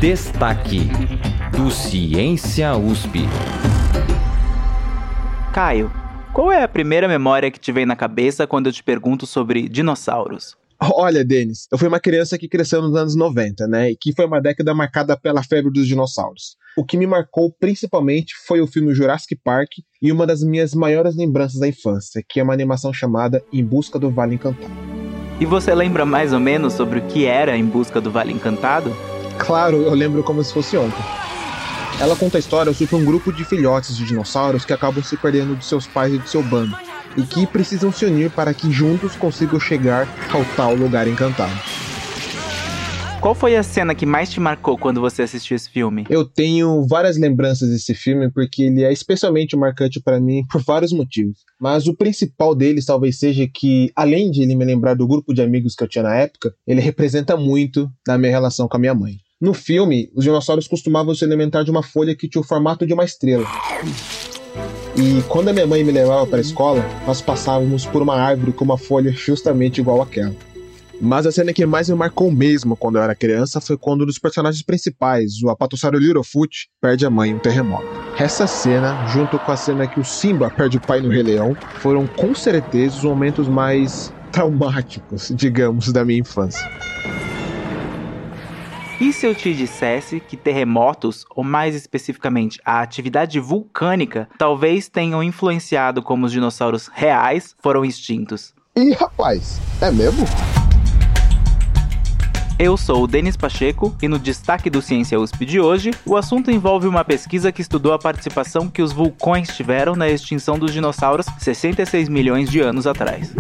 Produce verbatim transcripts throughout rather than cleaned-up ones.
Destaque do Ciência U S P. Caio, qual é a primeira memória que te vem na cabeça quando eu te pergunto sobre dinossauros? Olha, Denis, eu fui uma criança que cresceu nos anos noventa, né? E que foi uma década marcada pela febre dos dinossauros. O que me marcou principalmente foi o filme Jurassic Park e uma das minhas maiores lembranças da infância, que é uma animação chamada Em Busca do Vale Encantado. E você lembra mais ou menos sobre o que era Em Busca do Vale Encantado? Claro, eu lembro como se fosse ontem. Ela conta a história sobre um grupo de filhotes de dinossauros que acabam se perdendo de seus pais e de seu bando, e que precisam se unir para que juntos consigam chegar ao tal lugar encantado. Qual foi a cena que mais te marcou quando você assistiu esse filme? Eu tenho várias lembranças desse filme porque ele é especialmente marcante para mim por vários motivos. Mas o principal deles talvez seja que, além de ele me lembrar do grupo de amigos que eu tinha na época, ele representa muito da minha relação com a minha mãe. No filme, os dinossauros costumavam se alimentar de uma folha que tinha o formato de uma estrela. E quando a minha mãe me levava para a escola, nós passávamos por uma árvore com uma folha justamente igual àquela. Mas a cena que mais me marcou mesmo quando eu era criança foi quando um dos personagens principais, o apatossauro Littlefoot, perde a mãe em um terremoto. Essa cena, junto com a cena que o Simba perde o pai no Rei Leão, foram com certeza os momentos mais traumáticos, digamos, da minha infância. E se eu te dissesse que terremotos, ou mais especificamente a atividade vulcânica, talvez tenham influenciado como os dinossauros reais foram extintos? Ih, rapaz, é mesmo? Eu sou o Denis Pacheco e no Destaque do Ciência U S P de hoje, o assunto envolve uma pesquisa que estudou a participação que os vulcões tiveram na extinção dos dinossauros sessenta e seis milhões de anos atrás.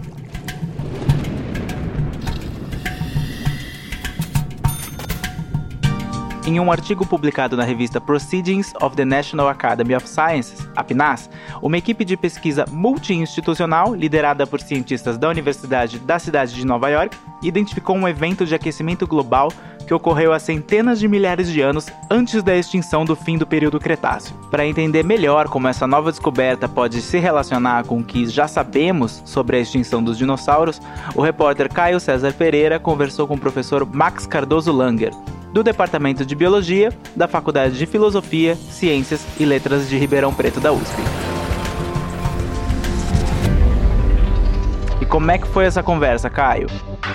Em um artigo publicado na revista Proceedings of the National Academy of Sciences, a PNAS, uma equipe de pesquisa multi-institucional, liderada por cientistas da Universidade da cidade de Nova York, identificou um evento de aquecimento global que ocorreu há centenas de milhares de anos antes da extinção do fim do período Cretáceo. Para entender melhor como essa nova descoberta pode se relacionar com o que já sabemos sobre a extinção dos dinossauros, o repórter Caio César Pereira conversou com o professor Max Cardoso Langer, do Departamento de Biologia, da Faculdade de Filosofia, Ciências e Letras de Ribeirão Preto da U S P. E como é que foi essa conversa, Caio?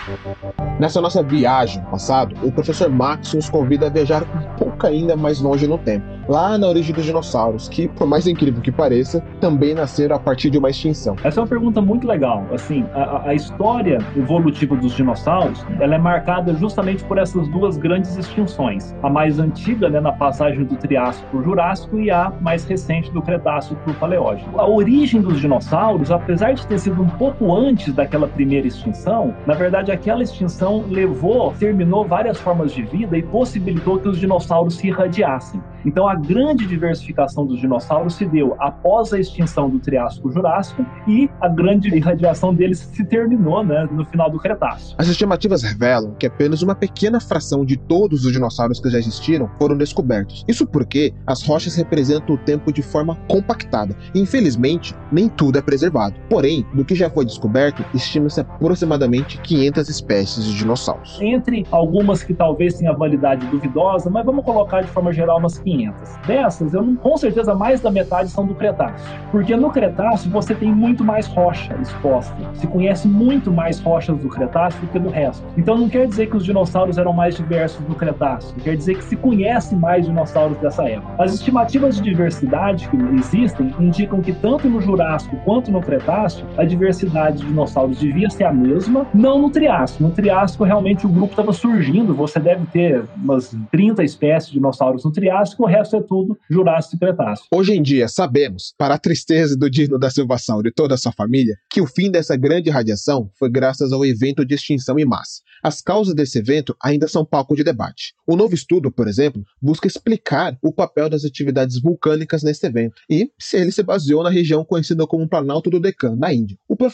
Nessa nossa viagem passado, o professor Max nos convida a viajar um pouco ainda mais longe no tempo, lá na origem dos dinossauros, que, por mais incrível que pareça, também nasceram a partir de uma extinção. Essa é uma pergunta muito legal. Assim, a, a história evolutiva dos dinossauros, ela é marcada justamente por essas duas grandes extinções. A mais antiga, né, na passagem do Triássico para o Jurássico, e a mais recente do Cretáceo para o Paleógeno. A origem dos dinossauros, apesar de ter sido um pouco antes daquela primeira extinção, na verdade aquela extinção levou, terminou várias formas de vida e possibilitou que os dinossauros se irradiassem. Então a grande diversificação dos dinossauros se deu após a extinção do Triássico-Jurássico e a grande irradiação deles se terminou, né, no final do Cretáceo. As estimativas revelam que apenas uma pequena fração de todos os dinossauros que já existiram foram descobertos. Isso porque as rochas representam o tempo de forma compactada. E, infelizmente, nem tudo é preservado. Porém, do que já foi descoberto, estima-se aproximadamente quinhentas espécies de dinossauros. Entre algumas que talvez tenham validade duvidosa, mas vamos colocar de forma geral umas quinhentas. Dessas, eu não, com certeza mais da metade são do Cretáceo. Porque no Cretáceo você tem muito mais rocha exposta. Se conhece muito mais rochas do Cretáceo do que do resto. Então não quer dizer que os dinossauros eram mais diversos no Cretáceo. Quer dizer que se conhece mais dinossauros dessa época. As estimativas de diversidade que existem indicam que tanto no Jurássico quanto no Cretáceo a diversidade de dinossauros devia ser a mesma, não no Triássico. No Triássico realmente o grupo estava surgindo. Você deve ter umas trinta espécies de dinossauros no Triássico, o resto é tudo Jurássico e Cretáceo. Hoje em dia, sabemos, para a tristeza do Dino da Silvasauro e toda a sua família, que o fim dessa grande radiação foi graças ao evento de extinção em massa. As causas desse evento ainda são palco de debate. O novo estudo, por exemplo, busca explicar o papel das atividades vulcânicas nesse evento e se ele se baseou na região conhecida como Planalto do Deccan, na Índia. O professor explica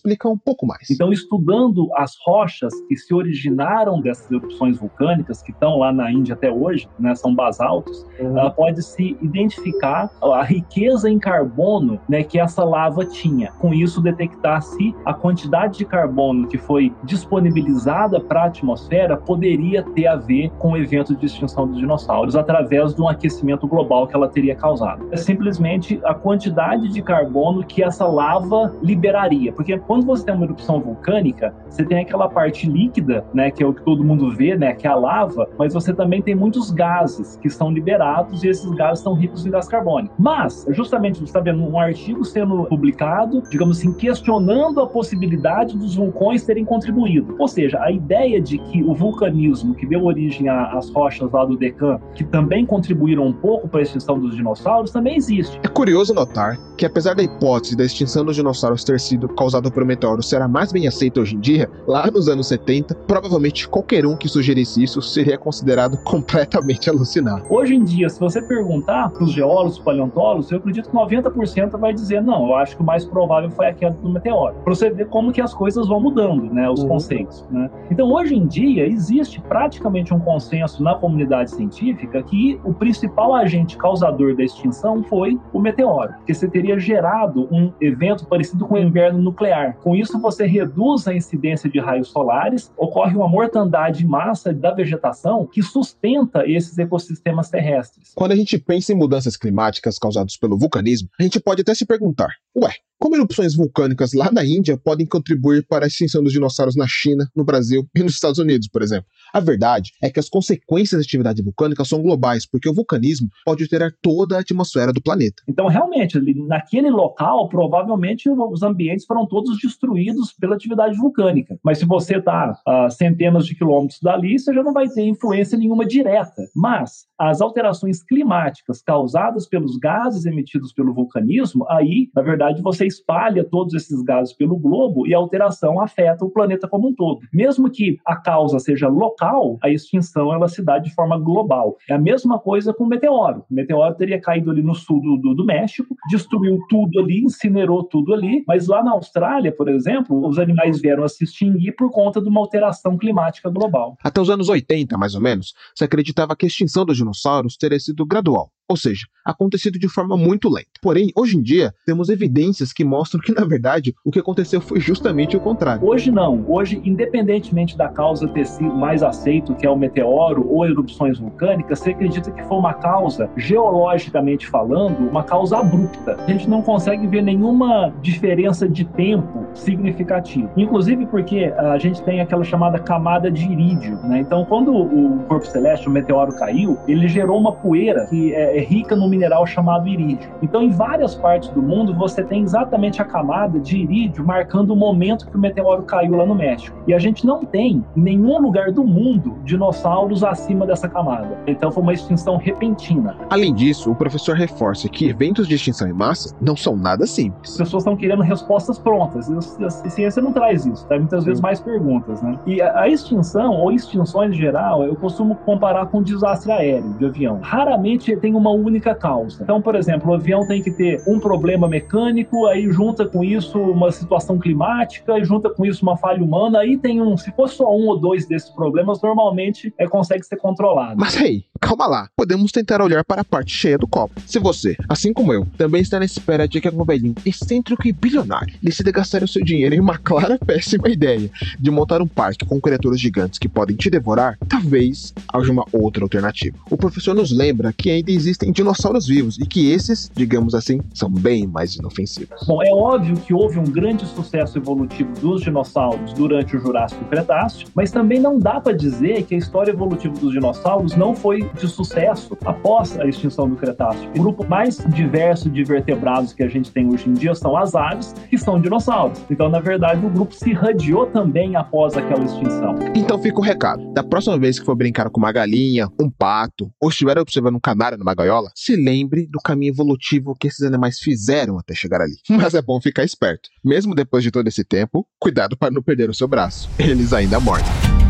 explica um pouco mais. Então, estudando as rochas que se originaram dessas erupções vulcânicas, que estão lá na Índia até hoje, né, são basaltos, uhum. ela pode-se identificar a riqueza em carbono, né, que essa lava tinha. Com isso, detectar se a quantidade de carbono que foi disponibilizada para a atmosfera poderia ter a ver com o evento de extinção dos dinossauros, através de um aquecimento global que ela teria causado. É simplesmente a quantidade de carbono que essa lava liberaria. Porque quando você tem uma erupção vulcânica, você tem aquela parte líquida, né, que é o que todo mundo vê, né, que é a lava, mas você também tem muitos gases que são liberados e esses gases são ricos em gás carbônico. Mas, justamente, você está vendo um artigo sendo publicado, digamos assim, questionando a possibilidade dos vulcões terem contribuído. Ou seja, a ideia de que o vulcanismo que deu origem às rochas lá do Deccan, que também contribuíram um pouco para a extinção dos dinossauros, também existe. É curioso notar que, apesar da hipótese da extinção dos dinossauros ter sido causada por um meteoro ser a mais bem aceita hoje em dia, lá nos anos setenta, provavelmente qualquer um que sugerisse isso seria considerado completamente alucinado. Hoje em dia, se você perguntar para os geólogos, paleontólogos, eu acredito que noventa por cento vai dizer, não, eu acho que o mais provável foi a queda do meteoro. Para você ver como que as coisas vão mudando, né, os uhum. conceitos. Né? Então, hoje em dia, existe praticamente um consenso na comunidade científica que o principal agente causador da extinção foi o meteoro, que você teria gerado um evento parecido com o inverno nuclear. Com isso, você reduz a incidência de raios solares, ocorre uma mortandade em massa da vegetação que sustenta esses ecossistemas terrestres. Quando a gente pensa em mudanças climáticas causadas pelo vulcanismo, a gente pode até se perguntar, ué, como erupções vulcânicas lá na Índia podem contribuir para a extinção dos dinossauros na China, no Brasil e nos Estados Unidos, por exemplo? A verdade é que as consequências da atividade vulcânica são globais, porque o vulcanismo pode alterar toda a atmosfera do planeta. Então, realmente, naquele local, provavelmente os ambientes foram todos destruídos pela atividade vulcânica. Mas se você está a centenas de quilômetros dali, você já não vai ter influência nenhuma direta. Mas as alterações climáticas causadas pelos gases emitidos pelo vulcanismo, aí, na verdade, você espalha todos esses gases pelo globo e a alteração afeta o planeta como um todo. Mesmo que a causa seja local, a extinção ela se dá de forma global. É a mesma coisa com o meteoro. O meteoro teria caído ali no sul do, do, do México, destruiu tudo ali, incinerou tudo ali, mas lá na Austrália, por exemplo, os animais vieram a se extinguir por conta de uma alteração climática global. Até os anos oitenta, mais ou menos, se acreditava que a extinção dos dinossauros teria sido gradual. Ou seja, acontecido de forma muito lenta. Porém, hoje em dia, temos evidências que mostram que, na verdade, o que aconteceu foi justamente o contrário. Hoje não. Hoje, independentemente da causa ter sido mais aceito, que é o meteoro ou erupções vulcânicas, você acredita que foi uma causa, geologicamente falando, uma causa abrupta. A gente não consegue ver nenhuma diferença de tempo significativa. Inclusive porque a gente tem aquela chamada camada de irídio, né? Então, quando o corpo celeste, o meteoro caiu, ele gerou uma poeira que é rica no mineral chamado irídio. Então, em várias partes do mundo, você tem exatamente a camada de irídio marcando o momento que o meteoro caiu lá no México. E a gente não tem, em nenhum lugar do mundo, dinossauros acima dessa camada. Então, foi uma extinção repentina. Além disso, o professor reforça que eventos de extinção em massa não são nada simples. As pessoas estão querendo respostas prontas. A ciência não traz isso, traz muitas vezes mais perguntas, né? E a extinção, ou extinções em geral, eu costumo comparar com um desastre aéreo, de avião. Raramente tem uma única causa. Então, por exemplo, o avião tem que ter um problema mecânico, aí junta com isso uma situação climática, e junta com isso uma falha humana, aí tem um, se for só um ou dois desses problemas, normalmente é, consegue ser controlado. Mas aí, calma lá, podemos tentar olhar para a parte cheia do copo. Se você, assim como eu, também está na espera de que algum velhinho excêntrico e bilionário decida gastar o seu dinheiro em uma clara péssima ideia de montar um parque com criaturas gigantes que podem te devorar, talvez haja uma outra alternativa. O professor nos lembra que ainda existem dinossauros vivos e que esses, digamos assim, são bem mais inofensivos. Bom, é óbvio que houve um grande sucesso evolutivo dos dinossauros durante o Jurássico e o Cretáceo, mas também não dá para dizer que a história evolutiva dos dinossauros não foi de sucesso após a extinção do Cretáceo. O grupo mais diverso de vertebrados que a gente tem hoje em dia são as aves, que são dinossauros. Então, na verdade, o grupo se irradiou também após aquela extinção. Então fica o recado. Da próxima vez que for brincar com uma galinha, um pato, ou estiver observando um canário numa gaiola, se lembre do caminho evolutivo que esses animais fizeram até chegar ali. Mas é bom ficar esperto. Mesmo depois de todo esse tempo, cuidado para não perder o seu braço. Eles ainda mordem.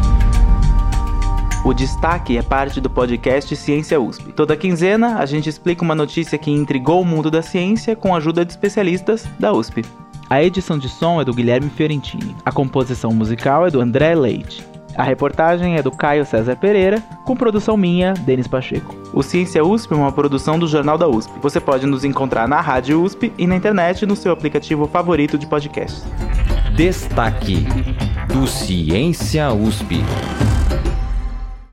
O Destaque é parte do podcast Ciência U S P. Toda quinzena, a gente explica uma notícia que intrigou o mundo da ciência com a ajuda de especialistas da U S P. A edição de som é do Guilherme Fiorentini. A composição musical é do André Leite. A reportagem é do Caio César Pereira, com produção minha, Denis Pacheco. O Ciência U S P é uma produção do Jornal da U S P. Você pode nos encontrar na Rádio U S P e na internet no seu aplicativo favorito de podcast. Destaque do Ciência U S P.